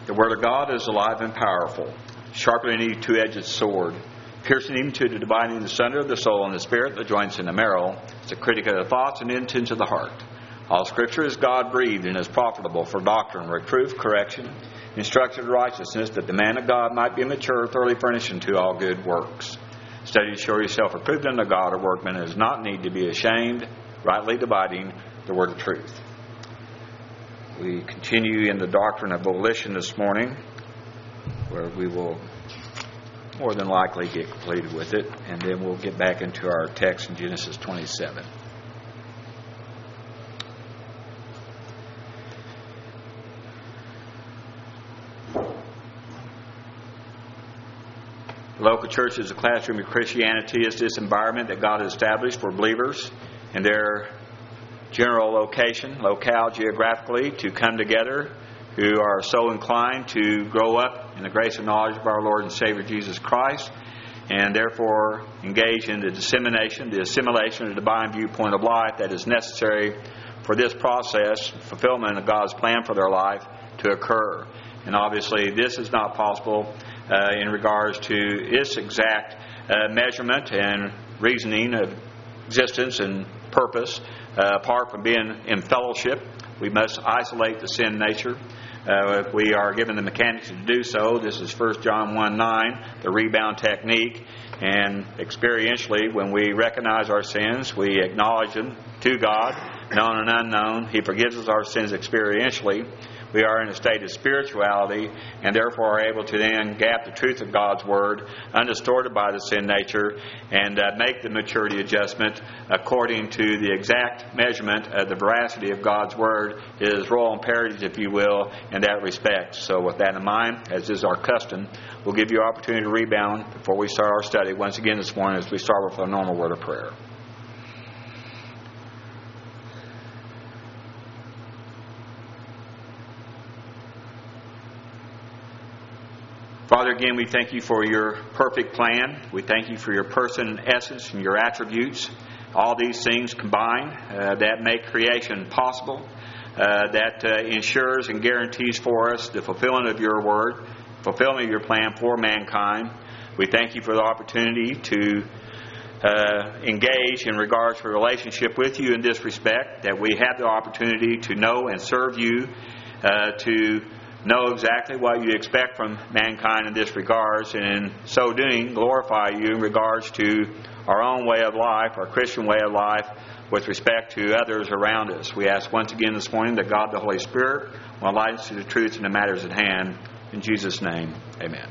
The Word of God is alive and powerful, sharper than any two-edged sword, piercing even to the dividing asunder of the soul and the spirit, the joints and the marrow. It's a critic of the thoughts and intents of the heart. All Scripture is God-breathed and is profitable for doctrine, reproof, correction, instruction of righteousness, that the man of God might be mature, thoroughly furnished unto all good works. Study to show yourself approved unto God, a workman who does not need to be ashamed, rightly dividing the word of truth. We continue in the doctrine of volition this morning, where we will more than likely get completed with it, and then we'll get back into our text in Genesis 27. The local church is a classroom of Christianity. Is this environment that God has established for believers in their general locale geographically, to come together, who are so inclined to grow up in the grace and knowledge of our Lord and Savior Jesus Christ, and therefore engage in the dissemination, the assimilation of the divine viewpoint of life that is necessary for this process, fulfillment of God's plan for their life, to occur. And obviously this is not possible in regards to its exact measurement and reasoning of existence and purpose. Apart from being in fellowship, we must isolate the sin nature. If we are given the mechanics to do so, this is 1 John 1:9, the rebound technique. And experientially, when we recognize our sins, we acknowledge them to God, known and unknown. He forgives us our sins experientially. We are in a state of spirituality, and therefore are able to then gap the truth of God's Word, undistorted by the sin nature, and make the maturity adjustment according to the exact measurement of the veracity of God's Word, His royal imperatives, if you will, in that respect. So with that in mind, as is our custom, we'll give you an opportunity to rebound before we start our study once again this morning, as we start with a normal word of prayer. Father, again, we thank you for your perfect plan. We thank you for your person and essence and your attributes. All these things combined that make creation possible, that ensures and guarantees for us the fulfillment of your word, fulfillment of your plan for mankind. We thank you for the opportunity to engage in regards to a relationship with you in this respect, that we have the opportunity to know and serve you, to know exactly what you expect from mankind in this regards, and in so doing glorify you in regards to our own way of life, our Christian way of life, with respect to others around us. We ask once again this morning that God the Holy Spirit will enlighten us to the truths and the matters at hand. In Jesus' name, amen.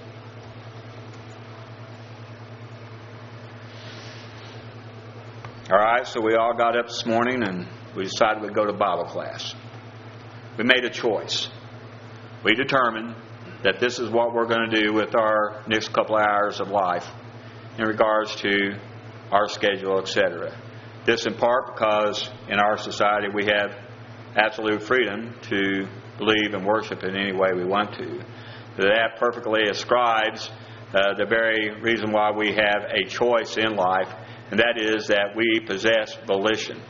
Alright, so we all got up this morning and we decided we'd go to Bible class. We made a choice. We determined that this is what we're going to do with our next couple of hours of life in regards to our schedule, etc. This in part because in our society we have absolute freedom to believe and worship in any way we want to. That perfectly ascribes the very reason why we have a choice in life, and that is that we possess volition.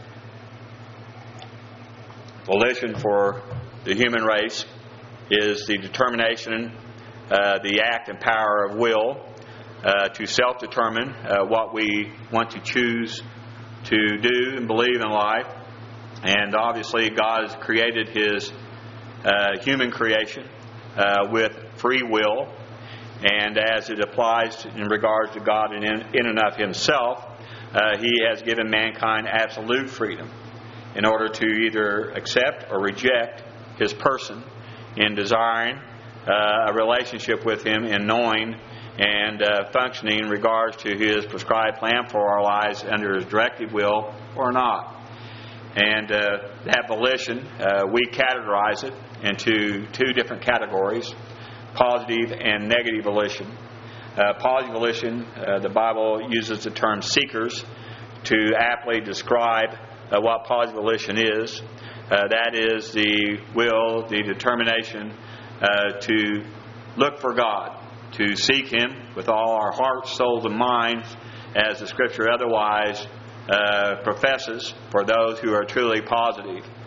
Volition for the human race is the determination, the act and power of will to self-determine what we want to choose to do and believe in life. And obviously God has created His human creation with free will, and as it applies in regards to God in and of Himself, He has given mankind absolute freedom in order to either accept or reject His person, in desiring a relationship with Him, in knowing and functioning in regards to His prescribed plan for our lives under His directive will or not. And that volition, we categorize it into two different categories, positive and negative volition. Positive volition, the Bible uses the term seekers to aptly describe what positive volition is. That is the will, the determination to look for God, to seek Him with all our hearts, souls, and minds, as the Scripture otherwise professes for those who are truly positive.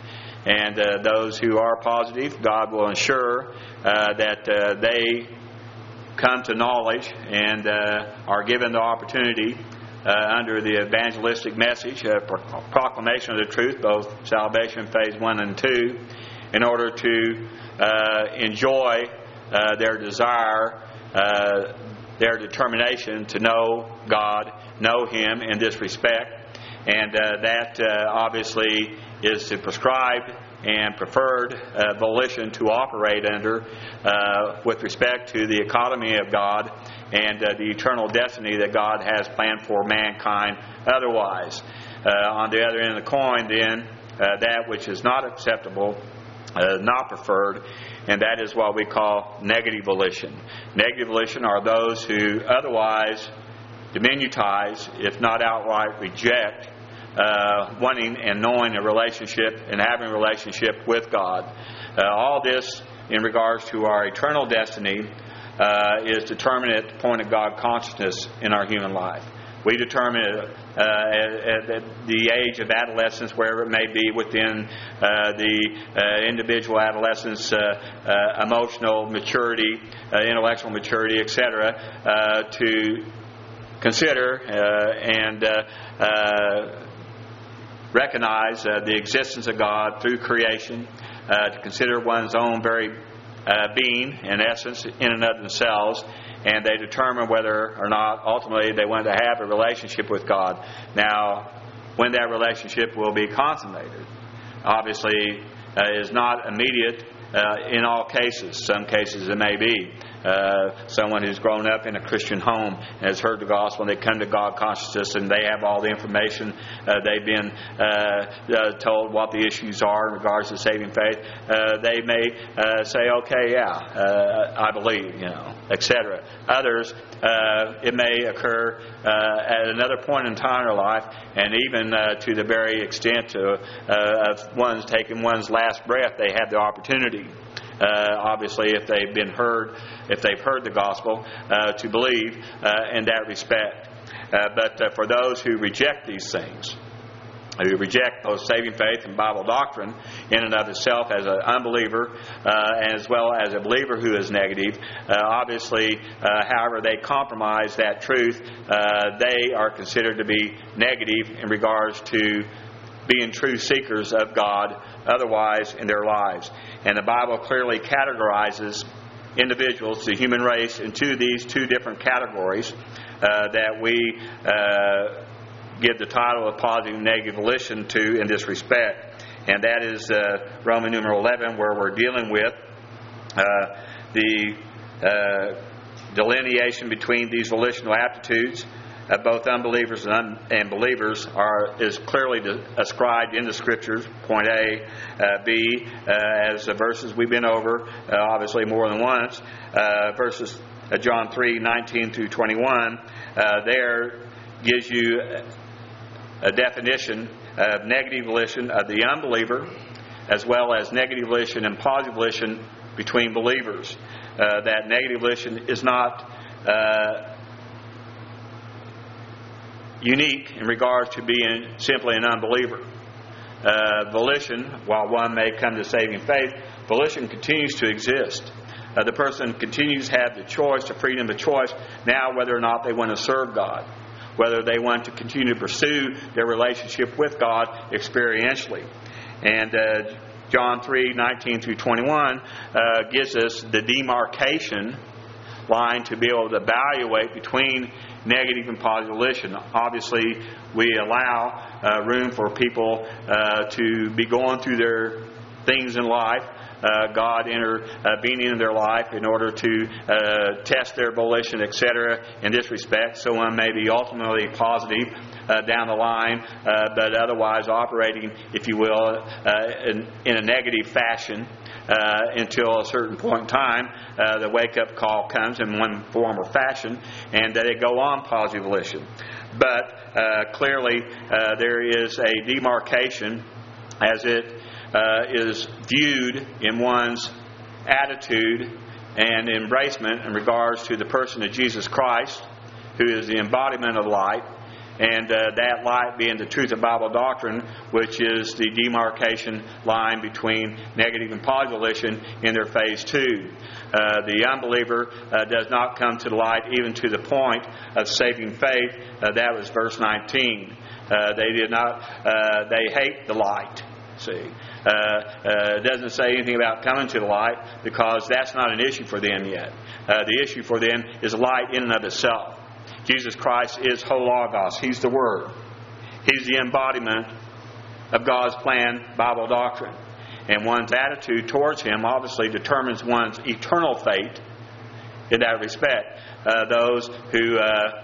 And those who are positive, God will ensure that they come to knowledge and are given the opportunity under the evangelistic message, proclamation of the truth, both salvation phase 1 and 2, in order to enjoy their desire, their determination to know God, know Him in this respect. And that obviously is the prescribed and preferred volition to operate under with respect to the economy of God and the eternal destiny that God has planned for mankind otherwise. On the other end of the coin, then, that which is not acceptable, not preferred, and that is what we call negative volition. Negative volition are those who otherwise diminutize, if not outright reject, wanting and knowing a relationship and having a relationship with God. All this in regards to our eternal destiny is determined at the point of God consciousness in our human life. We determine at the age of adolescence, wherever it may be within the individual adolescent's emotional maturity, intellectual maturity, etc., to consider and recognize the existence of God through creation, to consider one's own very being and essence in and of themselves, and they determine whether or not ultimately they want to have a relationship with God. Now, when that relationship will be consummated, obviously is not immediate in all cases. Some cases it may be. Someone who's grown up in a Christian home and has heard the gospel, and they come to God consciousness and they have all the information. They've been told what the issues are in regards to saving faith. They may say, okay, yeah, I believe, etc. Others, it may occur at another point in time in their life, and even to the very extent of one's taking one's last breath, they have the opportunity. Obviously, if they've heard the gospel, to believe in that respect. But for those who reject these things, who reject both saving faith and Bible doctrine in and of itself as an unbeliever, as well as a believer who is negative, obviously, however they compromise that truth, they are considered to be negative in regards to being true seekers of God otherwise in their lives. And the Bible clearly categorizes individuals, the human race, into these two different categories that we give the title of positive and negative volition to in this respect. And that is Roman numeral 11, where we're dealing with the delineation between these volitional aptitudes of both unbelievers and believers is clearly ascribed in the Scriptures. Point A, B, as the verses we've been over, obviously more than once, verses John 3:19 through 21, there gives you a definition of negative volition of the unbeliever, as well as negative volition and positive volition between believers. That negative volition is not unique in regards to being simply an unbeliever. Volition, while one may come to saving faith, volition continues to exist. The person continues to have the choice, the freedom of choice, now whether or not they want to serve God, whether they want to continue to pursue their relationship with God experientially. And John 3:19 through 21 gives us the demarcation line to be able to evaluate between negative and positive volition. Obviously, we allow room for people to be going through their things in life, God intervening in their life in order to test their volition, etc. in this respect. So one may be ultimately positive down the line, but otherwise operating, if you will, in a negative fashion until a certain point in time. The wake-up call comes in one form or fashion, and they go on positive volition. But clearly there is a demarcation as it is viewed in one's attitude and embracement in regards to the person of Jesus Christ, who is the embodiment of light, And that light being the truth of Bible doctrine, which is the demarcation line between negative and positive volition in their phase 2. The unbeliever does not come to the light even to the point of saving faith. That was verse 19. They did not. They hate the light. See, it doesn't say anything about coming to the light because that's not an issue for them yet. The issue for them is light in and of itself. Jesus Christ is Hologos. He's the Word. He's the embodiment of God's plan, Bible doctrine. And one's attitude towards Him obviously determines one's eternal fate in that respect. Those who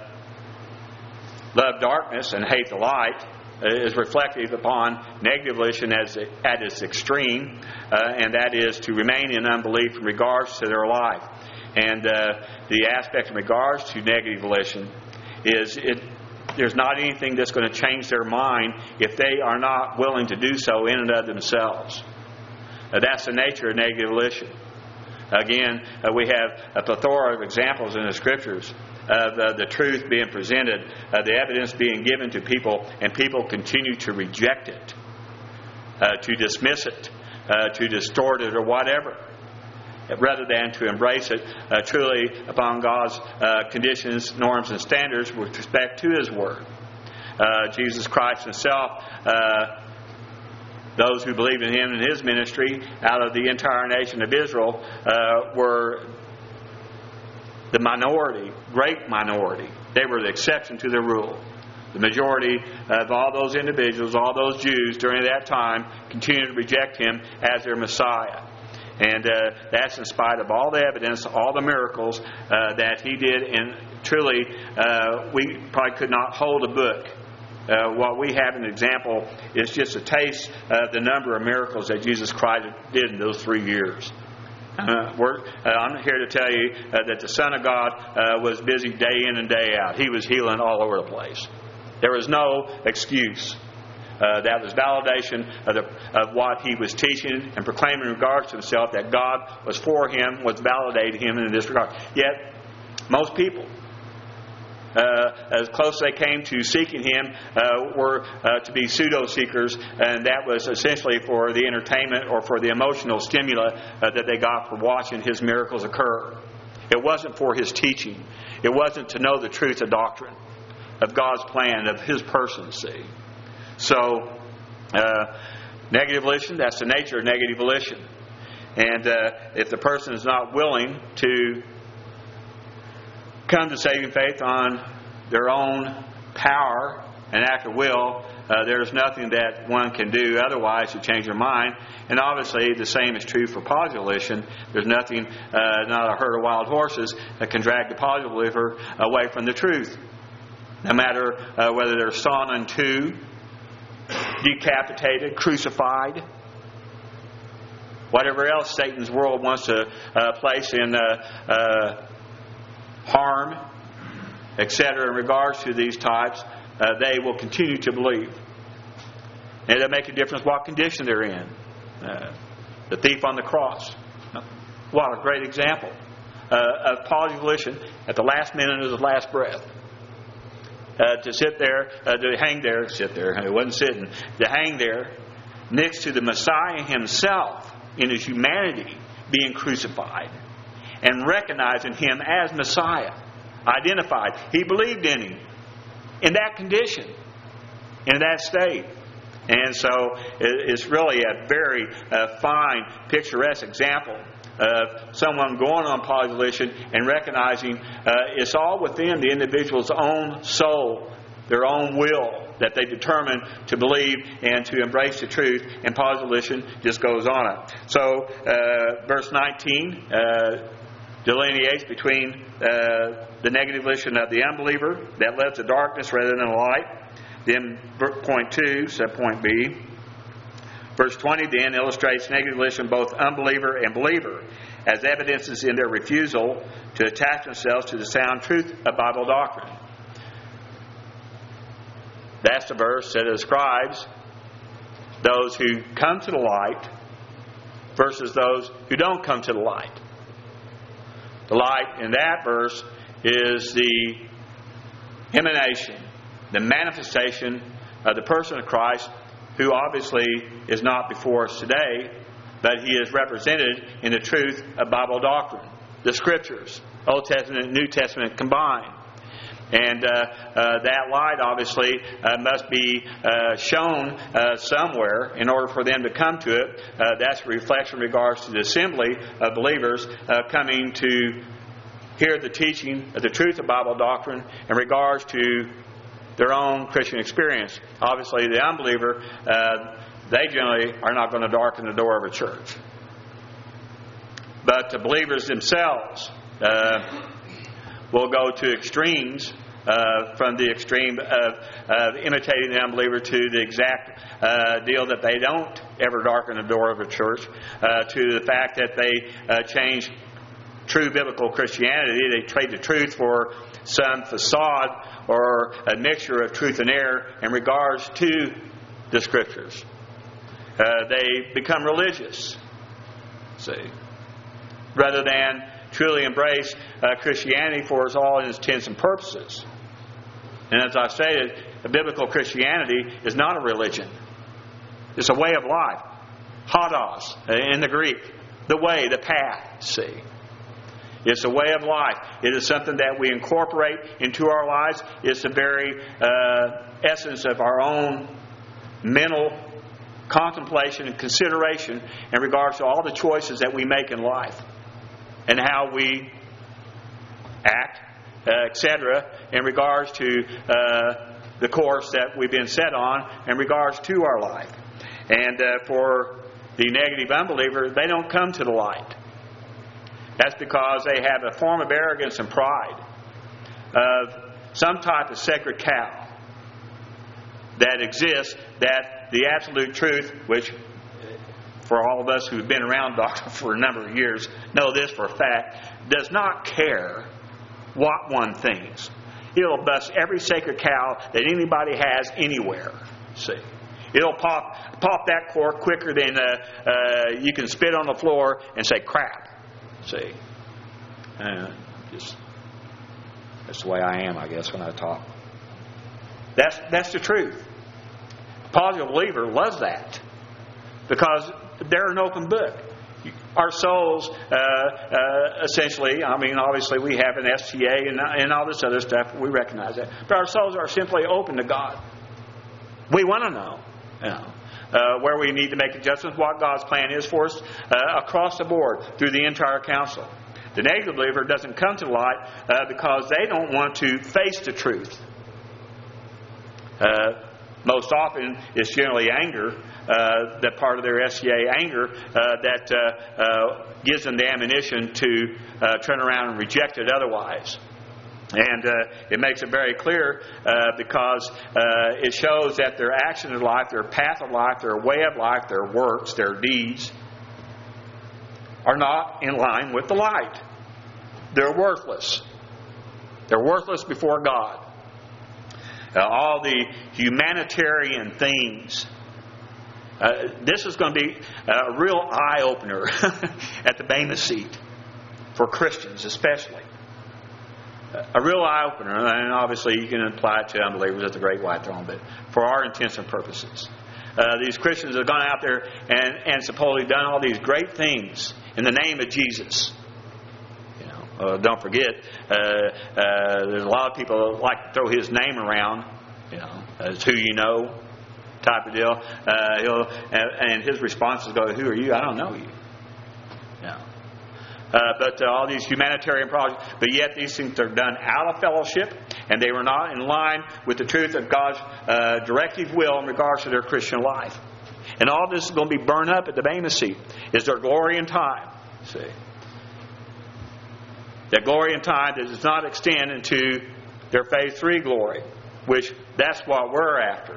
love darkness and hate the light is reflective upon negative volition at its extreme, and that is to remain in unbelief in regards to their life. And the aspect in regards to negative volition is there's not anything that's going to change their mind if they are not willing to do so in and of themselves. That's the nature of negative volition. Again, we have a plethora of examples in the Scriptures of the truth being presented, the evidence being given to people, and people continue to reject it, to dismiss it, to distort it or whatever, rather than to embrace it truly upon God's conditions, norms, and standards with respect to His Word. Jesus Christ Himself, those who believed in Him and His ministry out of the entire nation of Israel were the minority, great minority. They were the exception to the rule. The majority of all those individuals, all those Jews during that time, continued to reject Him as their Messiah. And that's in spite of all the evidence, all the miracles that He did. And truly, we probably could not hold a book. What we have an example is just a taste of the number of miracles that Jesus Christ did in those 3 years. I'm here to tell you that the Son of God was busy day in and day out. He was healing all over the place. There was no excuse. That was validation of what He was teaching and proclaiming in regards to Himself, that God was for Him, was validating Him in this regard. Yet, most people, as close as they came to seeking Him, were to be pseudo-seekers, and that was essentially for the entertainment or for the emotional stimuli that they got from watching His miracles occur. It wasn't for His teaching. It wasn't to know the truth of doctrine, of God's plan, of His person, see. So, negative volition, that's the nature of negative volition. And if the person is not willing to come to saving faith on their own power and act of will, there's nothing that one can do otherwise to change their mind. And obviously the same is true for positive volition. There's nothing, not a herd of wild horses, that can drag the positive believer away from the truth. No matter whether they're sawn in two, decapitated, crucified, whatever else Satan's world wants to place in harm, etc. in regards to these types, they will continue to believe. And it'll make a difference what condition they're in. The thief on the cross. What a great example of positive volition at the last minute of his last breath. To sit there, to hang there, it wasn't sitting, to hang there next to the Messiah Himself in His humanity being crucified and recognizing Him as Messiah, identified. He believed in Him in that condition, in that state. And so it's really a very fine, picturesque example of someone going on positive volition and recognizing it's all within the individual's own soul, their own will, that they determine to believe and to embrace the truth, and positive volition just goes on it. So verse 19 delineates between the negative volition of the unbeliever that lives in darkness rather than the light. Then point 2, subpoint B. Verse 20 then illustrates negative volition, both unbeliever and believer, as evidences in their refusal to attach themselves to the sound truth of Bible doctrine. That's the verse that describes those who come to the light versus those who don't come to the light. The light in that verse is the emanation the manifestation of the person of Christ, who obviously is not before us today, but He is represented in the truth of Bible doctrine, the Scriptures, Old Testament and New Testament combined. And that light obviously must be shown somewhere in order for them to come to it. That's a reflection in regards to the assembly of believers coming to hear the teaching of the truth of Bible doctrine in regards to their own Christian experience. Obviously, the unbeliever, they generally are not going to darken the door of a church. But the believers themselves will go to extremes, from the extreme of imitating the unbeliever to the exact deal that they don't ever darken the door of a church, to the fact that they change true biblical Christianity. They trade the truth for some facade or a mixture of truth and error in regards to the Scriptures. They become religious, see, rather than truly embrace Christianity for all its intents and purposes. And as I stated, the biblical Christianity is not a religion. It's a way of life. Hodos in the Greek. The way, the path, see. It's a way of life. It is something that we incorporate into our lives. It's the very essence of our own mental contemplation and consideration in regards to all the choices that we make in life and how we act, etc., in regards to the course that we've been set on in regards to our life. And for the negative unbeliever, they don't come to the light. That's because they have a form of arrogance and pride of some type of sacred cow that exists, that the absolute truth, which for all of us who've been around doctrine for a number of years know this for a fact, does not care what one thinks. It'll bust every sacred cow that anybody has anywhere. See, it'll pop that cork quicker than you can spit on the floor and say crap. See, that's the way I am, I guess, when I talk. That's the truth. The positive believer loves that because they're an open book. Our souls, essentially, I mean, obviously we have an STA and all this other stuff. We recognize that. But our souls are simply open to God. We want to know, where we need to make adjustments, what God's plan is for us across the board through the entire counsel. The negative believer doesn't come to the light because they don't want to face the truth. Most often, it's generally anger, that part of their SCA anger, that gives them the ammunition to turn around and reject it otherwise. And it makes it very clear because it shows that their action in life, their path of life, their way of life, their works, their deeds are not in line with the light. They're worthless. They're worthless before God. All the humanitarian things. This is going to be a real eye-opener at the Bema seat for Christians especially. A real eye-opener, and obviously you can apply it to unbelievers at the Great White Throne, but for our intents and purposes. These Christians have gone out there and supposedly done all these great things in the name of Jesus. Don't forget, there's a lot of people that like to throw his name around, as who you know, type of deal. And his responses go, "Who are you? I don't know you." But all these humanitarian projects, but yet these things are done out of fellowship, and they were not in line with the truth of God's directive will in regards to their Christian life. And all this is going to be burned up at the Bema seat. Is their glory and time? See. That glory and time that does not extend into their phase 3 glory, which that's what we're after.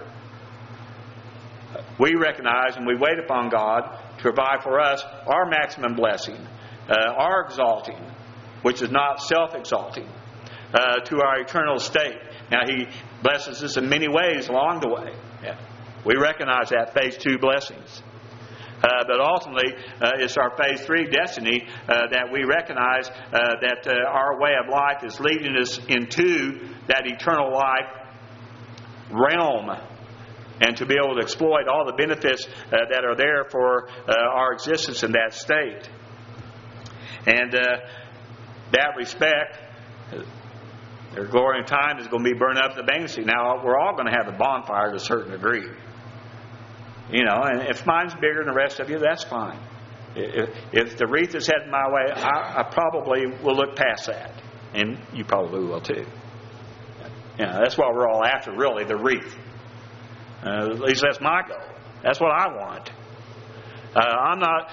We recognize and we wait upon God to provide for us our maximum blessing, our exalting, which is not self-exalting, to our eternal state. Now, He blesses us in many ways along the way. Yeah. We recognize that phase 2 blessings. But ultimately, it's our phase 3 destiny that we recognize that our way of life is leading us into that eternal life realm and to be able to exploit all the benefits that are there for our existence in that state. And that respect, their glory and time is going to be burned up in the banquet. Now, we're all going to have a bonfire to a certain degree. And if mine's bigger than the rest of you, that's fine. If the wreath is heading my way, I probably will look past that. And you probably will too. That's what we're all after, really, the wreath. At least that's my goal. That's what I want. I'm not...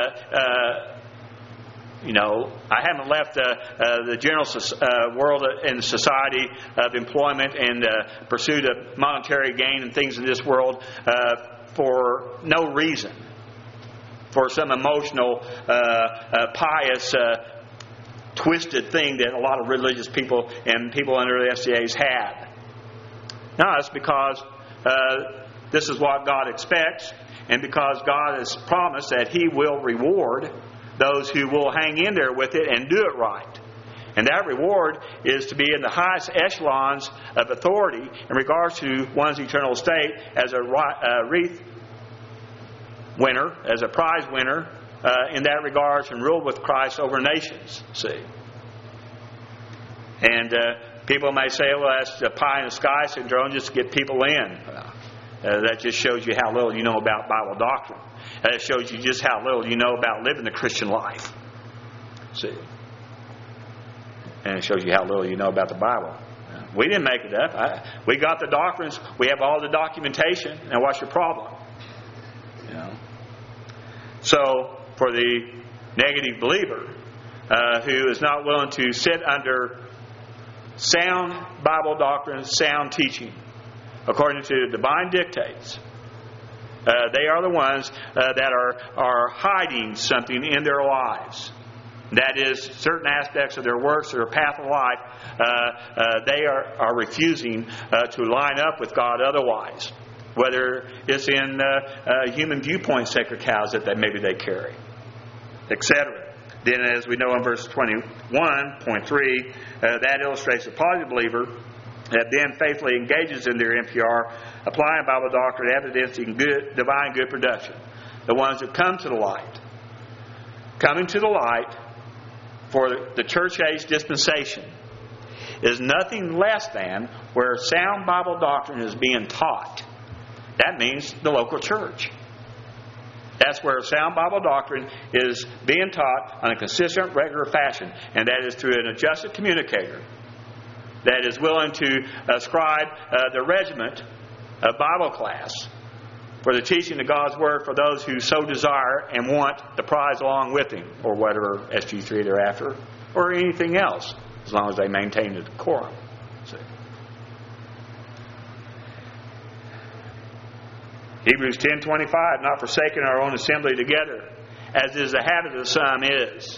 I haven't left the general world and society of employment and pursuit of monetary gain and things in this world for no reason, for some emotional, pious, twisted thing that a lot of religious people and people under the SDAs had. No, it's because this is what God expects, and because God has promised that He will reward those who will hang in there with it and do it right. And that reward is to be in the highest echelons of authority in regards to one's eternal state as a wreath winner, as a prize winner, in that regards, and rule with Christ over nations. See? And people may say, well, that's the pie in the sky syndrome, just to get people in. That just shows you how little you know about Bible doctrine. That shows you just how little you know about living the Christian life. See? And it shows you how little you know about the Bible. We didn't make it up. We got the doctrines. We have all the documentation. Now what's your problem? So, for the negative believer who is not willing to sit under sound Bible doctrine, sound teaching, according to divine dictates, they are the ones that are hiding something in their lives. That is, certain aspects of their works or their path of life, they are refusing to line up with God otherwise. Whether it's in human viewpoint sacred cows that maybe they carry, etc. Then, as we know in verse 21.3, that illustrates a positive believer that then faithfully engages in their NPR, applying Bible doctrine, evidencing divine good production. The ones that come to the light. Coming to the light for the church age dispensation is nothing less than where sound Bible doctrine is being taught. That means the local church. That's where sound Bible doctrine is being taught on a consistent, regular fashion. And that is through an adjusted communicator that is willing to ascribe the regiment of Bible class for the teaching of God's Word for those who so desire and want the prize along with him, or whatever SG3 they're after, or anything else, as long as they maintain the decorum. See? Hebrews 10:25, not forsaking our own assembly together, as is the habit of the some is.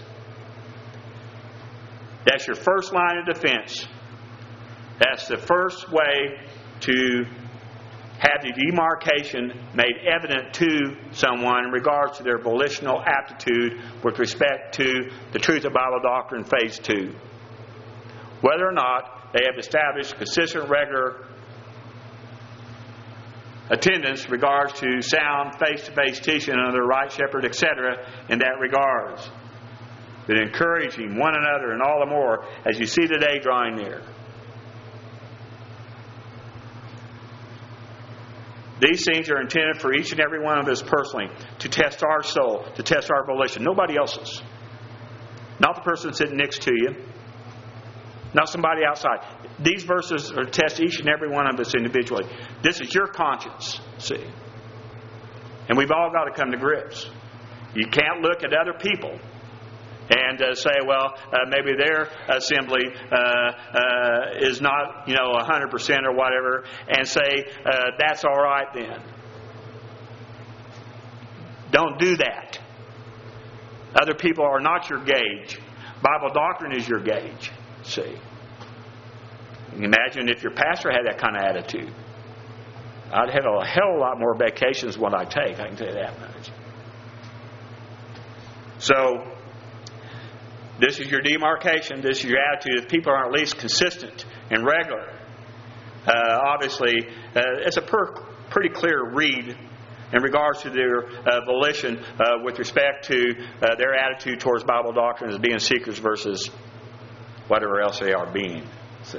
That's your first line of defense. That's the first way to have the demarcation made evident to someone in regards to their volitional aptitude with respect to the truth of Bible doctrine phase 2. Whether or not they have established consistent, regular attendance in regards to sound face-to-face teaching under the right shepherd, etc. in that regards. But encouraging one another and all the more as you see the day drawing near. These things are intended for each and every one of us personally to test our soul, to test our volition. Nobody else's. Not the person sitting next to you. Not somebody outside. These verses are to test each and every one of us individually. This is your conscience, see. And we've all got to come to grips. You can't look at other people and say, well, maybe their assembly is not, 100% or whatever, and say, that's all right then. Don't do that. Other people are not your gauge. Bible doctrine is your gauge. See. Imagine if your pastor had that kind of attitude. I'd have a hell of a lot more vacations than what I take, I can tell you that much. So, this is your demarcation, this is your attitude. If people are at least consistent and regular, Obviously, it's a pretty clear read in regards to their volition with respect to their attitude towards Bible doctrine as being seekers versus whatever else they are being. See?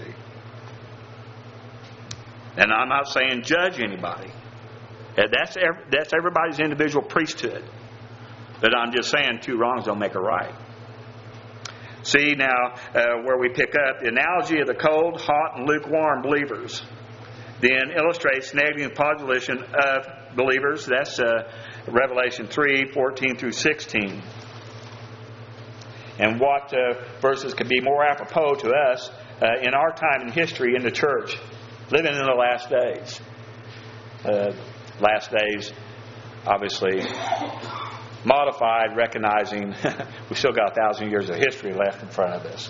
And I'm not saying judge anybody. That's everybody's individual priesthood. But I'm just saying 2 wrongs don't make a right. See now where we pick up the analogy of the cold, hot, and lukewarm believers. Then illustrates negative position of believers. That's Revelation 3:14 through 16. And what verses could be more apropos to us in our time in history in the church, living in the last days. Last days, obviously, modified, recognizing we still got 1,000 years of history left in front of us.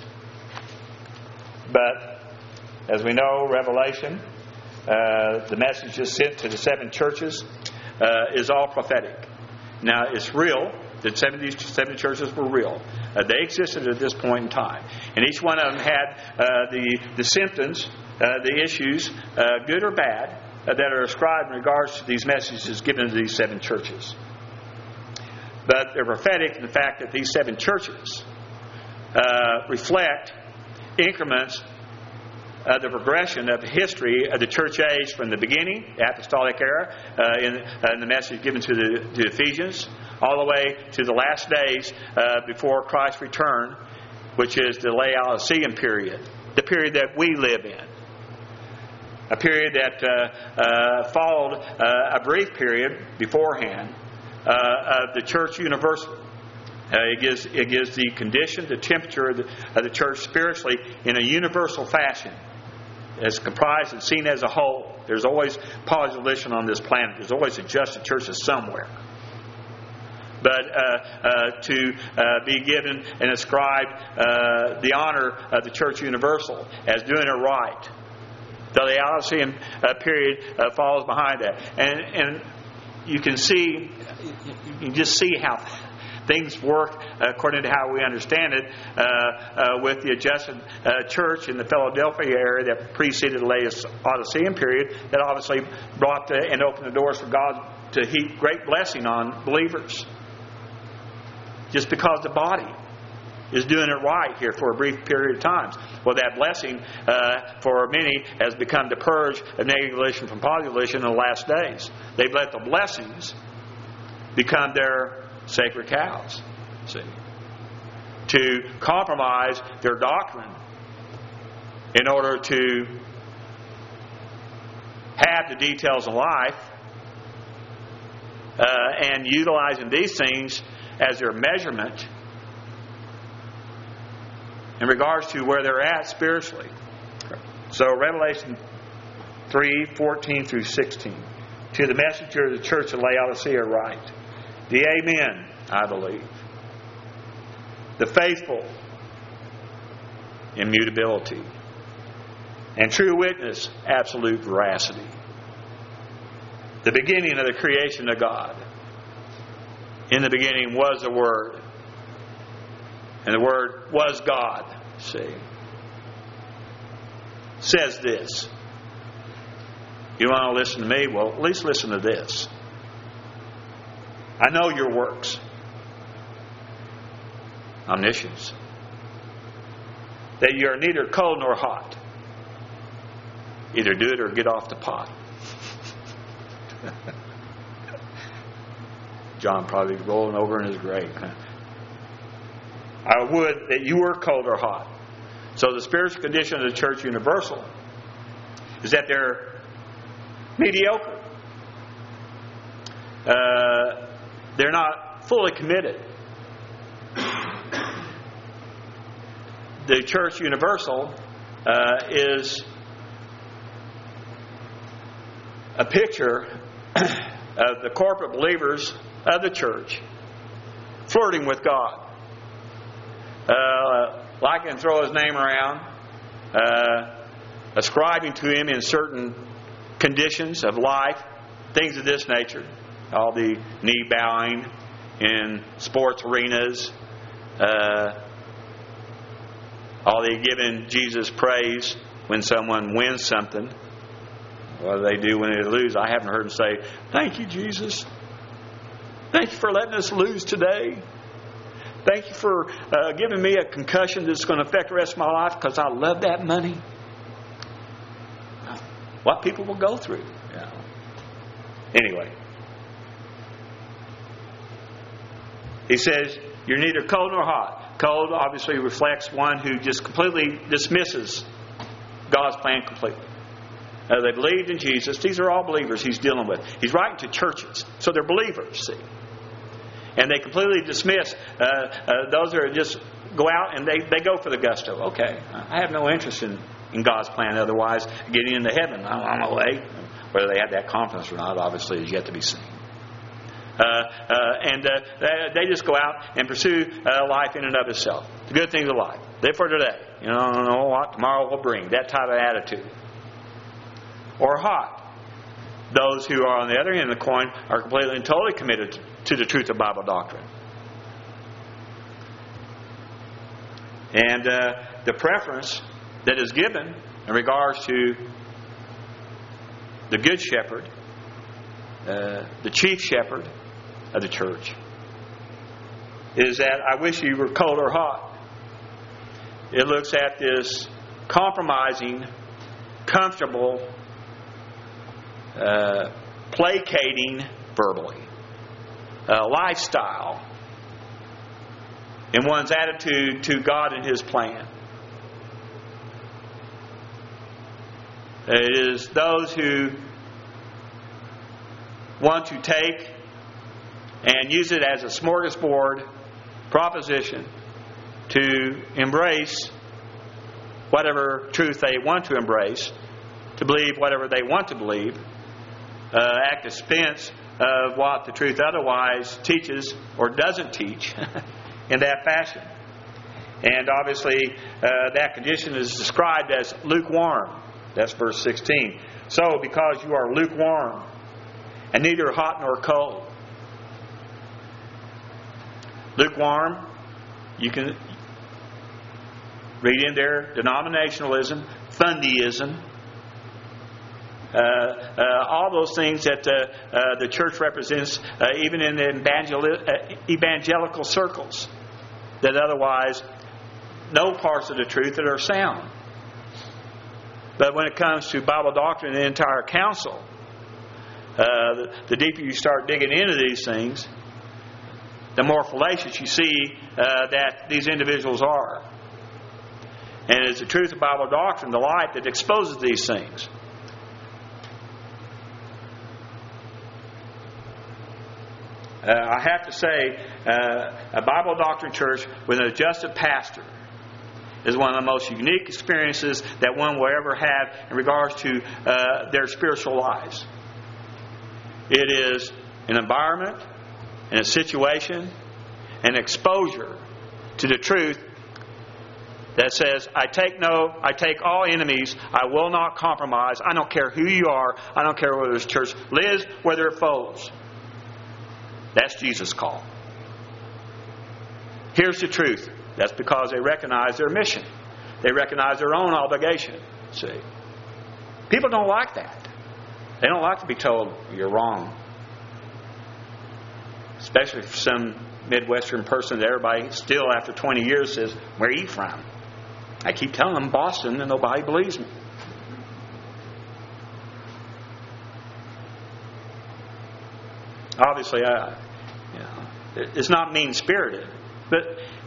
But as we know, Revelation, the message is sent to the 7 churches, is all prophetic. Now, it's real. The 7 churches were real. They existed at this point in time. And each one of them had the symptoms, the issues, good or bad, that are ascribed in regards to these messages given to these 7 churches. But they're prophetic in the fact that these 7 churches reflect increments of the progression of the history of the church age from the beginning, the apostolic era, in the message given to the Ephesians, all the way to the last days before Christ's return, which is the Laodicean period, the period that we live in. A period that followed a brief period beforehand of the church universal. It gives the condition, the temperature of the church spiritually in a universal fashion. It's comprised and seen as a whole. There's always position on this planet. There's always adjusted churches somewhere. But to be given and ascribed the honor of the church universal as doing it right. The Laodicean period falls behind that. And you can just see how things work according to how we understand it with the adjusted church in the Philadelphia area that preceded the Laodicean period, that obviously brought and opened the doors for God to heap great blessing on believers. Just because the body is doing it right here for a brief period of time. Well, that blessing for many has become the purge of negative volition from positive volition in the last days. They've let the blessings become their sacred cows. See? To compromise their doctrine in order to have the details of life and utilizing these things as their measurement in regards to where they're at spiritually. So Revelation 3:14 through 16. To the messenger of the church of Laodicea write, the Amen, I believe. The faithful, immutability. And true witness, absolute veracity. The beginning of the creation of God. In the beginning was the Word. And the Word was God. See? Says this. You want to listen to me? Well, at least listen to this. I know your works. Omniscience. That you are neither cold nor hot. Either do it or get off the pot. John probably rolling over in his grave. I would that you were cold or hot. So the spiritual condition of the church universal is that they're mediocre. They're not fully committed. The church universal is a picture of the corporate believers of the church flirting with God. Liking to throw his name around, ascribing to him in certain conditions of life, things of this nature. All the knee bowing in sports arenas, all the giving Jesus praise when someone wins something. what do they do when they lose? I haven't heard them say, "Thank you, Jesus. Thank you for letting us lose today. Thank you for giving me a concussion that's going to affect the rest of my life because I love that money." What people will go through. Yeah. Anyway. He says, you're neither cold nor hot. Cold obviously reflects one who just completely dismisses God's plan completely. They believed in Jesus. These are all believers he's dealing with. He's writing to churches. So they're believers, see. And they completely dismiss those that are just go out and they go for the gusto. Okay, I have no interest in God's plan otherwise getting into heaven. I'm on my way. Whether they have that confidence or not, obviously, is yet to be seen. They just go out and pursue life in and of itself. The good things of life. Live for today. You know, I don't know what tomorrow will bring. That type of attitude. Or hot. Those who are on the other end of the coin are completely and totally committed to the truth of Bible doctrine. And the preference that is given in regards to the good shepherd, the chief shepherd of the church, is that I wish you were cold or hot. It looks at this compromising, comfortable, placating verbally lifestyle in one's attitude to God and His plan. It is those who want to take and use it as a smorgasbord proposition to embrace whatever truth they want to embrace, to believe whatever they want to believe, at the expense of what the truth otherwise teaches or doesn't teach in that fashion. And obviously that condition is described as lukewarm. That's verse 16. So, because you are lukewarm and neither hot nor cold. Lukewarm, you can read in there denominationalism, fundyism, all those things that the church represents, even in the evangelical circles, that otherwise know parts of the truth that are sound. But when it comes to Bible doctrine and the entire counsel, the deeper you start digging into these things, the more fallacious you see that these individuals are. And it's the truth of Bible doctrine, the light, that exposes these things. I have to say, a Bible doctrine church with an adjusted pastor is one of the most unique experiences that one will ever have in regards to their spiritual lives. It is an environment and a situation and exposure to the truth that says, I take all enemies, I will not compromise, I don't care who you are, I don't care whether it's church lives, whether it folds. That's Jesus' call. Here's the truth. That's because they recognize their mission. They recognize their own obligation. See? People don't like that. They don't like to be told you're wrong. Especially for some Midwestern person that everybody still after 20 years says, where are you from? I keep telling them Boston and nobody believes me. Obviously, it's not mean-spirited, but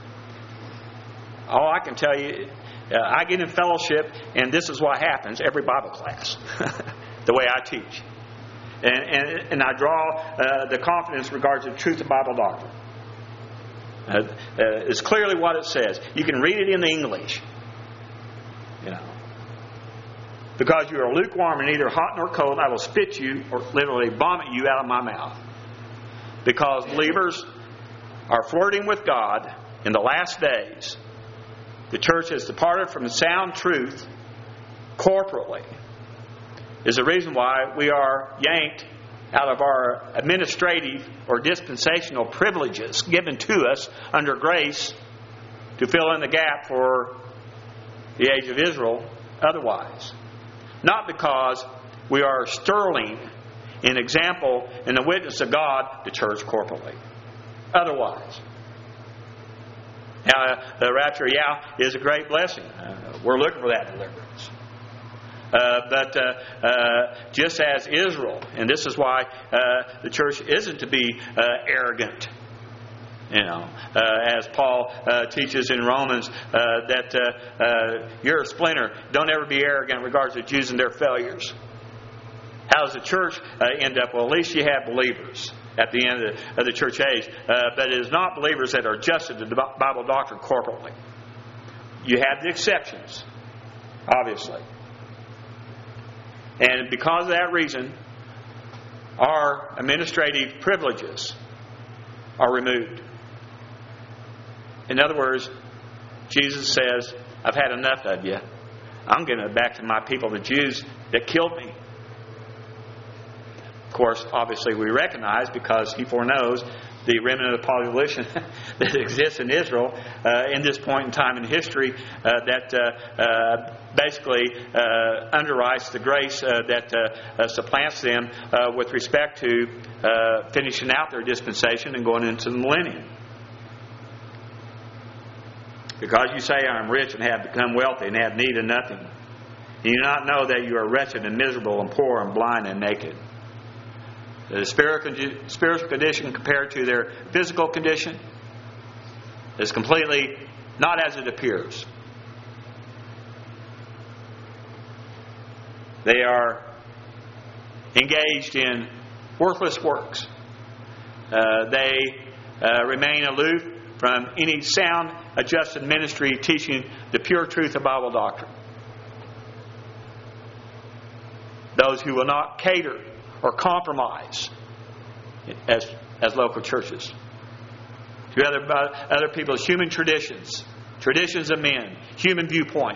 all I can tell you, I get in fellowship, and this is what happens every Bible class, the way I teach. And I draw the confidence in regards to the truth of Bible doctrine. It's clearly what it says. You can read it in the English. Because you are lukewarm and neither hot nor cold, I will spit you, or literally vomit you out of my mouth. Because believers are flirting with God in the last days. The church has departed from sound truth corporately. Is the reason why we are yanked out of our administrative or dispensational privileges given to us under grace to fill in the gap for the age of Israel otherwise. Not because we are sterling in example and the witness of God, the church corporately. Otherwise. Now, the rapture, is a great blessing. We're looking for that deliverance. But just as Israel, and this is why the church isn't to be arrogant. As Paul teaches in Romans, that you're a splinter. Don't ever be arrogant in regards to Jews and their failures. How does the church end up? Well, at least you have believers at the end of the church age. But it is not believers that are adjusted to the Bible doctrine corporately. You have the exceptions, obviously. And because of that reason, our administrative privileges are removed. In other words, Jesus says, I've had enough of you. I'm giving it back to my people, the Jews that killed me. Of course, obviously we recognize, because He foreknows the remnant of the population that exists in Israel in this point in time in history that basically underwrites the grace that supplants them with respect to finishing out their dispensation and going into the millennium. Because you say, I'm rich and have become wealthy and have need of nothing, do you not know that you are wretched and miserable and poor and blind and naked? The spiritual condition compared to their physical condition is completely not as it appears. They are engaged in worthless works. They remain aloof from any sound, adjusted ministry teaching the pure truth of Bible doctrine. Those who will not cater or compromise as local churches to other people's human traditions of men, human viewpoint,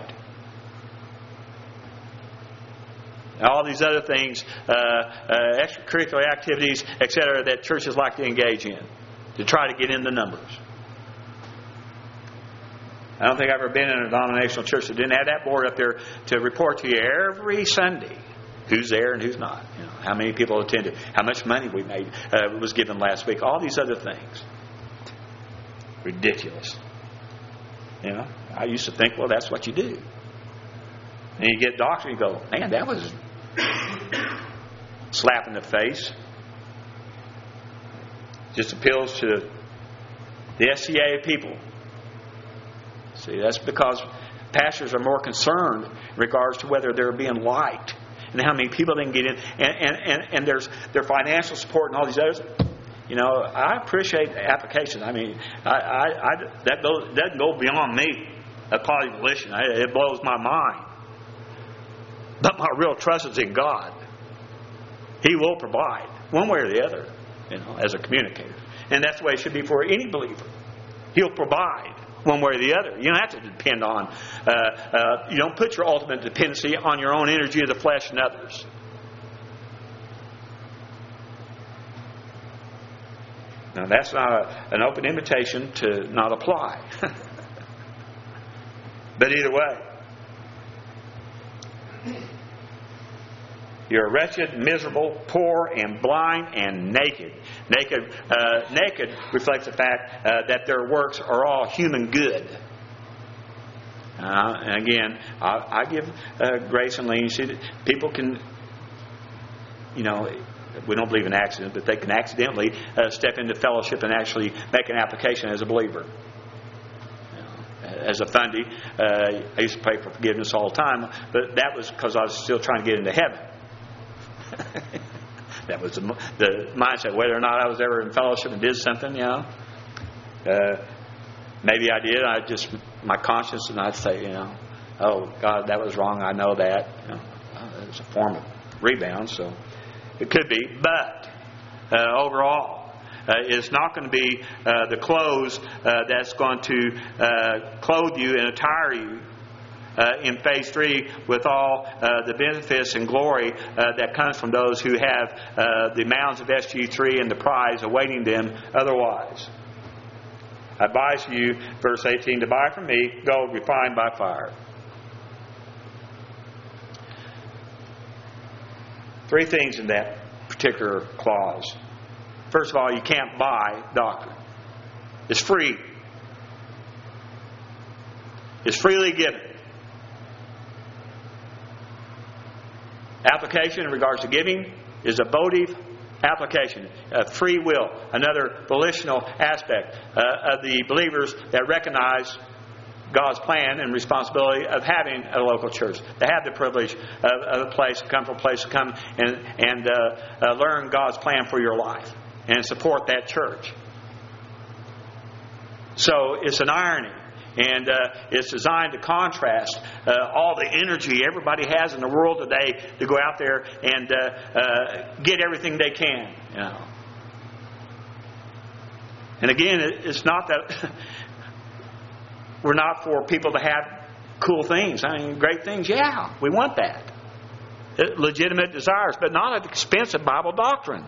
and all these other things, extracurricular activities, etc., that churches like to engage in to try to get in the numbers. I don't think I've ever been in a denominational church that didn't have that board up there to report to you every Sunday who's there and who's not. How many people attended, how much money we made was given last week, all these other things. Ridiculous. I used to think, well, that's what you do. And you get doctrine, you go, man, that was slap in the face. Just appeals to the SCA people. See, that's because pastors are more concerned in regards to whether they're being liked and how many people they can get in, and there's their financial support and all these others. I appreciate the application. I mean, that doesn't go beyond me. A party volition. It blows my mind. But my real trust is in God. He will provide one way or the other, as a communicator, and that's the way it should be for any believer. He'll provide one way or the other. You don't have to depend on, you don't put your ultimate dependency on your own energy of the flesh and others. Now that's not an open invitation to not apply. But either way, you're wretched, miserable, poor, and blind, and naked. Naked reflects the fact that their works are all human good. And again, I give grace and leniency. People can, we don't believe in accident, but they can accidentally step into fellowship and actually make an application as a believer. As a fundy, I used to pray for forgiveness all the time, but that was because I was still trying to get into heaven. That was the mindset. Whether or not I was ever in fellowship and did something, maybe I did. My conscience, and I'd say, oh God, that was wrong. I know that. It was a form of rebound, so it could be. But overall, it's not going to be the clothes that's going to clothe you and attire you in phase 3 with all the benefits and glory that comes from those who have the mounds of SG3 and the prize awaiting them otherwise. I advise you, verse 18, to buy from me gold refined by fire. Three things in that particular clause. First of all, you can't buy doctrine. It's free. It's freely given. Application in regards to giving is a votive application, free will, another volitional aspect of the believers that recognize God's plan and responsibility of having a local church. They have the privilege of a place, a comfortable place to come and learn God's plan for your life and support that church. So it's an irony. And it's designed to contrast all the energy everybody has in the world today to go out there and get everything they can. You know. And again, it's not that we're not for people to have cool things. I mean, great things. Yeah, we want that. Legitimate desires, but not at the expense of Bible doctrine.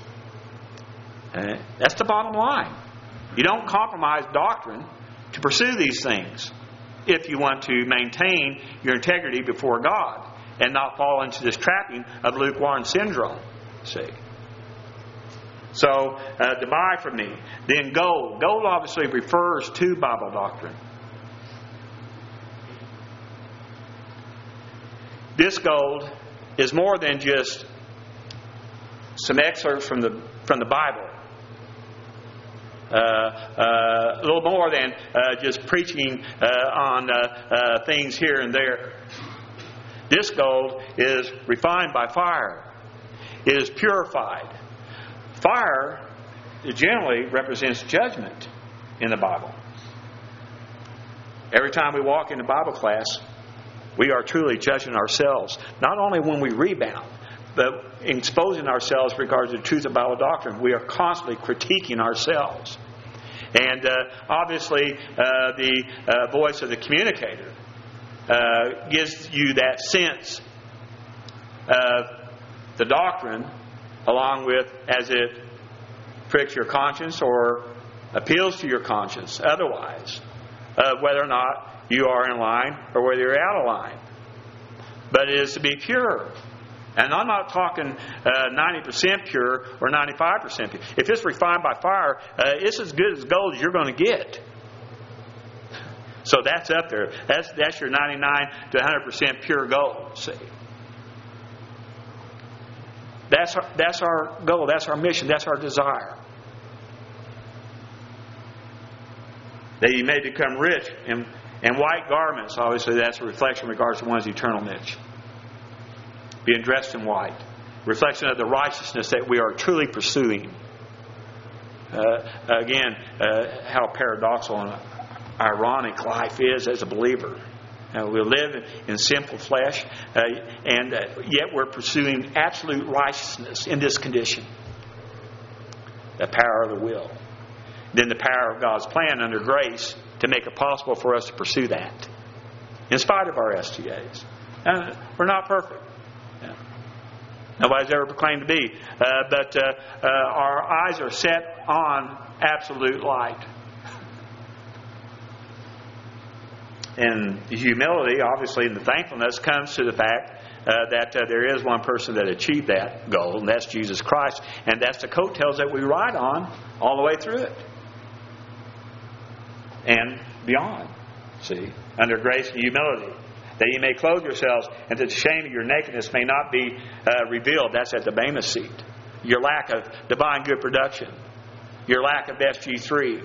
That's the bottom line. You don't compromise doctrine to pursue these things if you want to maintain your integrity before God and not fall into this trapping of lukewarm syndrome. See? So, to buy from me. Then gold. Gold obviously refers to Bible doctrine. This gold is more than just some excerpts from the Bible. A little more than just preaching on things here and there. This gold is refined by fire. It is purified. Fire generally represents judgment in the Bible. Every time we walk into Bible class, we are truly judging ourselves. Not only when we rebound, but exposing ourselves regarding the truth of Bible doctrine. We are constantly critiquing ourselves. And obviously, the voice of the communicator gives you that sense of the doctrine, along with as it pricks your conscience or appeals to your conscience otherwise, whether or not you are in line or whether you're out of line. But it is to be pure. And I'm not talking 90% pure or 95% pure. If it's refined by fire, it's as good as gold as you're going to get. So that's up there. That's your 99 to 100% pure gold. See, that's our goal. That's our mission. That's our desire. That you may become rich in white garments. Obviously, that's a reflection in regards to one's eternal niche. Being dressed in white. Reflection of the righteousness that we are truly pursuing. Again, how paradoxical and ironic life is as a believer. We live in sinful flesh, and yet we're pursuing absolute righteousness in this condition. The power of the will. Then the power of God's plan under grace to make it possible for us to pursue that. In spite of our STAs. We're not perfect. Nobody's ever proclaimed to be. But our eyes are set on absolute light. And the humility, obviously, and the thankfulness comes to the fact that there is one person that achieved that goal, and that's Jesus Christ. And that's the coattails that we ride on all the way through it. And beyond. See? Under grace and humility. That you may clothe yourselves, and that the shame of your nakedness may not be revealed. That's at the Bema seat. Your lack of divine good production. Your lack of SG3.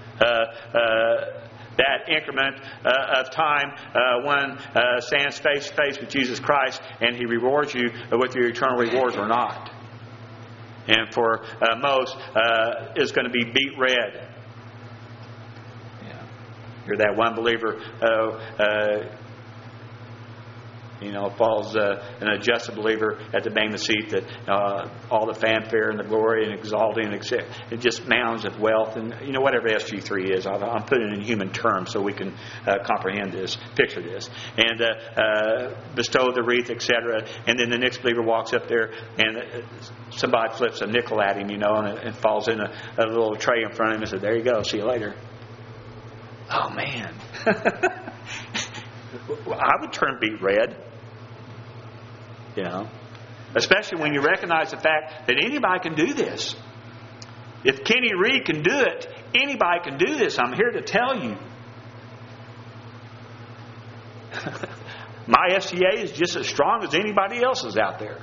That increment of time one stands face to face with Jesus Christ, and He rewards you with your eternal rewards or not. And for most, it's going to be beat red. You're that one believer falls an adjusted believer at the Bema seat that all the fanfare and the glory and exalting, it just mounds of wealth and whatever SG3 is. I'm putting it in human terms so we can comprehend this, picture this, and bestow the wreath, etc. And then the next believer walks up there and somebody flips a nickel at him, and falls in a little tray in front of him and says, "There you go. See you later." Oh man. I would turn beet red. Especially when you recognize the fact that anybody can do this. If Kenny Reed can do it, anybody can do this. I'm here to tell you. My FCA is just as strong as anybody else's out there.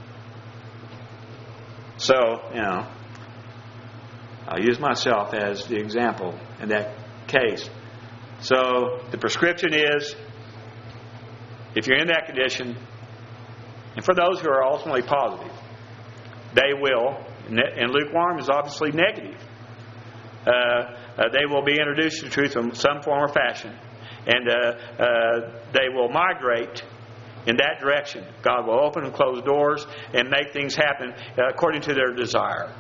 So, I'll use myself as the example in that case. So, the prescription is, if you're in that condition, and for those who are ultimately positive, they will, and lukewarm is obviously negative, they will be introduced to truth in some form or fashion. And they will migrate in that direction. God will open and close doors and make things happen according to their desire.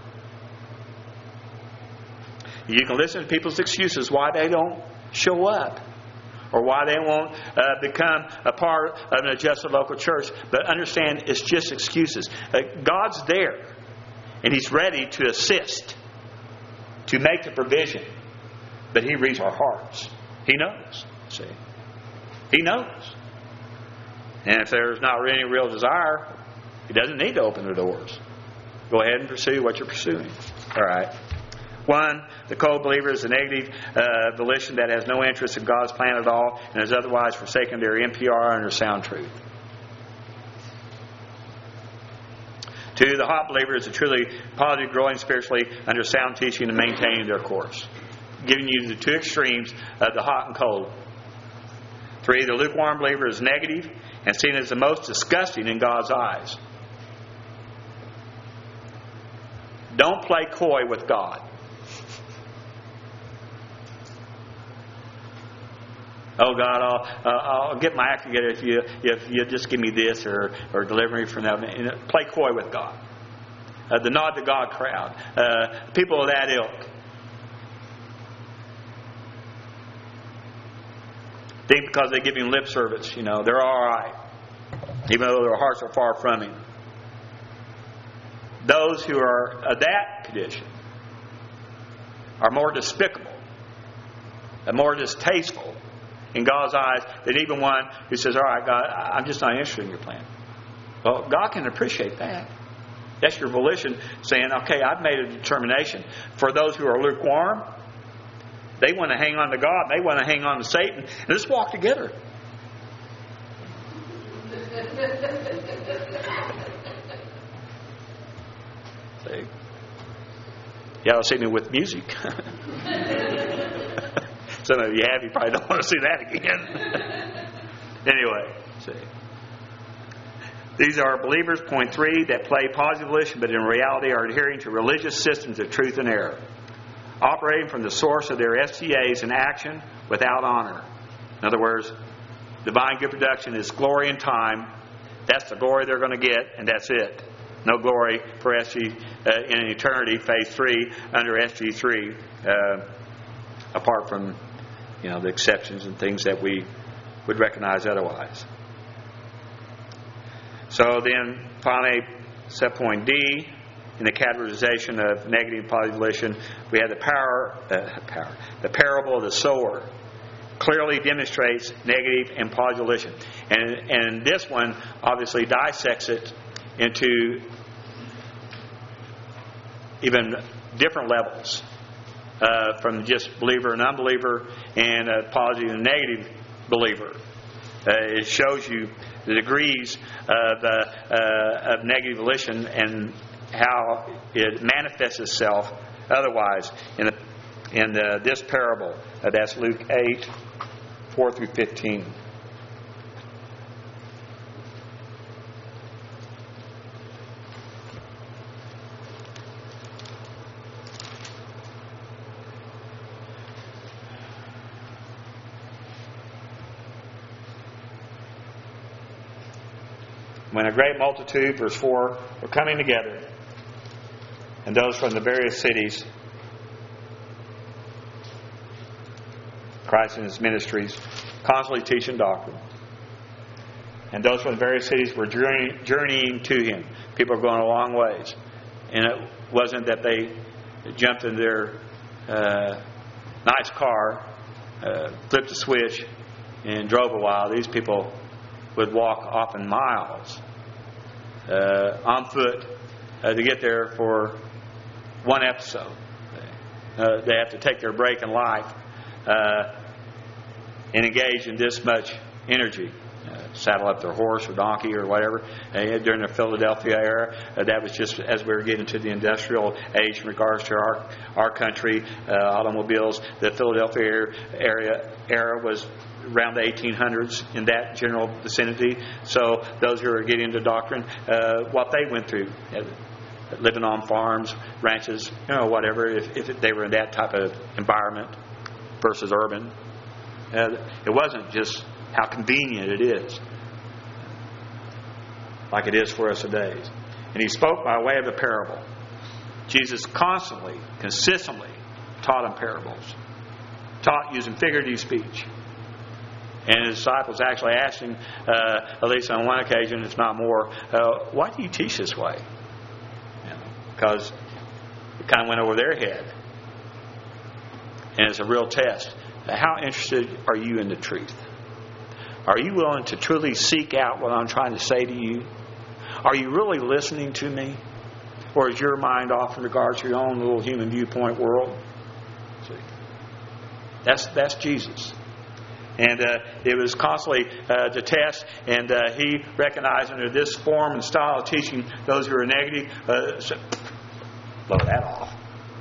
You can listen to people's excuses why they don't show up or why they won't become a part of an adjusted local church. But understand, it's just excuses. God's there, and He's ready to assist, to make the provision. But He reads our hearts. He knows. See? He knows. And if there's not any real desire, He doesn't need to open the doors. Go ahead and pursue what you're pursuing. All right. 1, the cold believer is a negative volition that has no interest in God's plan at all and is otherwise forsaken their NPR under sound truth. 2, the hot believer is a truly positive, growing spiritually under sound teaching and maintaining their course. Giving you the two extremes of the hot and cold. 3, the lukewarm believer is negative and seen as the most disgusting in God's eyes. Don't play coy with God. Oh God, I'll get my act together if you just give me this or deliver me from that. Play coy with God. The nod to God crowd. People of that ilk. Think because they give Him lip service, they're all right, even though their hearts are far from Him. Those who are of that condition are more despicable and more distasteful in God's eyes than even one who says, all right, God, I'm just not interested in your plan. Well, God can appreciate that. That's your volition saying, okay, I've made a determination. For those who are lukewarm, they want to hang on to God. They want to hang on to Satan. And let's walk together. See? You ought to see me with music. Some of you have. You probably don't want to see that again. Anyway, see. These are believers, point 3, that play positive volition, but in reality are adhering to religious systems of truth and error. Operating from the source of their FCAs in action without honor. In other words, divine good production is glory in time. That's the glory they're going to get, and that's it. No glory for SG in eternity, phase 3, under SG3, apart from the exceptions and things that we would recognize otherwise. So then, finally, set point D. In the categorization of negative and positive volition, we have the parable of the sower. Clearly demonstrates negative and positive volition. And this one obviously dissects it into even different levels. From just believer and unbeliever and a positive and negative believer. It shows you the degrees of negative volition and how it manifests itself otherwise in this parable. That's Luke 8, 4 through 15. When a great multitude, verse 4, were coming together, and those from the various cities, Christ and His ministries, constantly teaching doctrine. And those from the various cities were journeying to Him. People are going a long ways. And it wasn't that they jumped in their nice car, flipped a switch, and drove a while. These people would walk often miles on foot to get there for one episode. They have to take their break in life and engage in this much energy. Saddle up their horse or donkey or whatever. During the Philadelphia era, that was just as we were getting to the industrial age in regards to our country, automobiles. The Philadelphia era was around the 1800s in that general vicinity. So those who are getting into doctrine, what they went through, living on farms, ranches, whatever, if they were in that type of environment versus urban. It wasn't just how convenient it is, like it is for us today. And he spoke by way of a parable. Jesus constantly, consistently taught in parables, taught using figurative speech. And his disciples actually asked him, at least on one occasion, if not more, why do you teach this way? Because it kind of went over their head. And it's a real test. How interested are you in the truth? Are you willing to truly seek out what I'm trying to say to you? Are you really listening to me? Or is your mind off in regards to your own little human viewpoint world? See, that's Jesus. And it was constantly the test. And he recognized under this form and style of teaching, those who are negative, blow that off.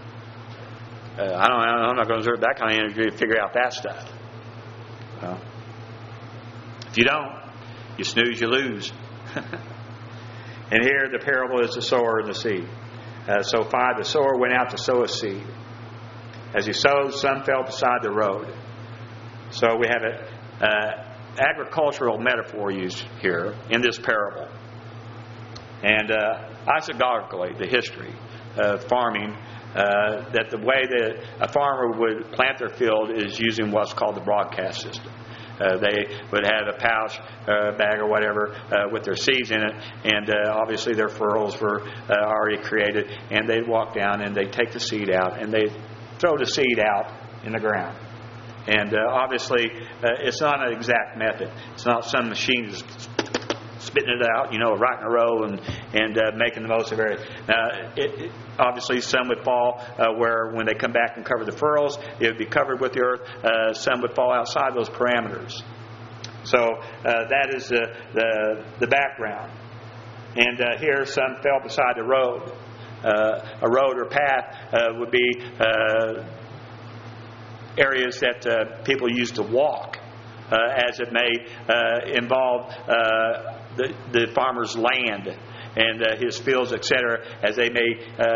I'm not going to exert that kind of energy to figure out that stuff. Well, if you don't, you snooze, you lose. And here the parable is the sower and the seed. So 5, the sower went out to sow a seed. As he sowed, some fell beside the road. So we have an agricultural metaphor used here in this parable. And isogogically, the history of farming, that the way that a farmer would plant their field is using what's called the broadcast system. They would have a pouch, bag or whatever with their seeds in it, and obviously their furrows were already created, and they'd walk down and they'd take the seed out and they'd throw the seed out in the ground. And obviously it's not an exact method. It's not some machine is spitting it out, right in a row and making the most of it. Obviously, some would fall where when they come back and cover the furrows, it would be covered with the earth. Some would fall outside those parameters. So that is the background. And here, some fell beside the road. A road or path would be areas that people used to walk, as it may involve the farmer's land and his fields, etc., as they may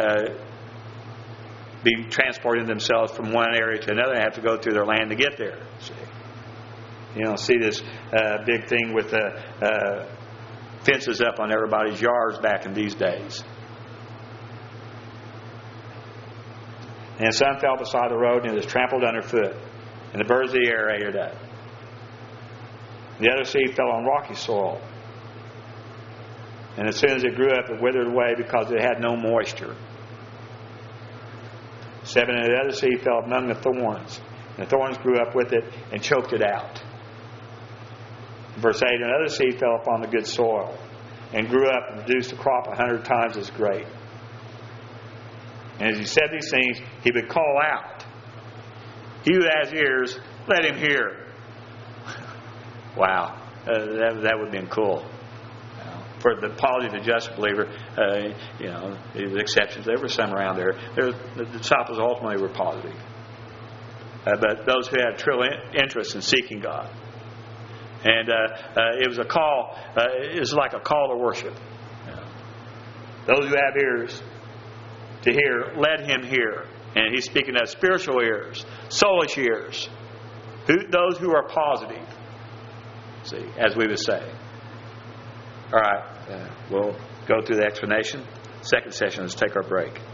be transporting themselves from one area to another and have to go through their land to get there. See this big thing with fences up on everybody's yards back in these days. And some fell beside the road and it was trampled underfoot, and the birds of the air ate it up. The other seed fell on rocky soil. And as soon as it grew up, it withered away because it had no moisture. 7, and the other seed fell among the thorns. And the thorns grew up with it and choked it out. Verse 8, and another seed fell upon the good soil and grew up and produced a crop 100 times as great. And as he said these things, he would call out, he who has ears, let him hear. Wow, that would have been cool. For the polity of the just believer, the exceptions, there were some around there. The disciples ultimately were positive. But those who had true interest in seeking God. And it was a call, it was like a call to worship. Those who have ears to hear, let him hear. And he's speaking of spiritual ears, soulish ears. Those who are positive, see, as we would say. All right, we'll go through the explanation. Second session, let's take our break.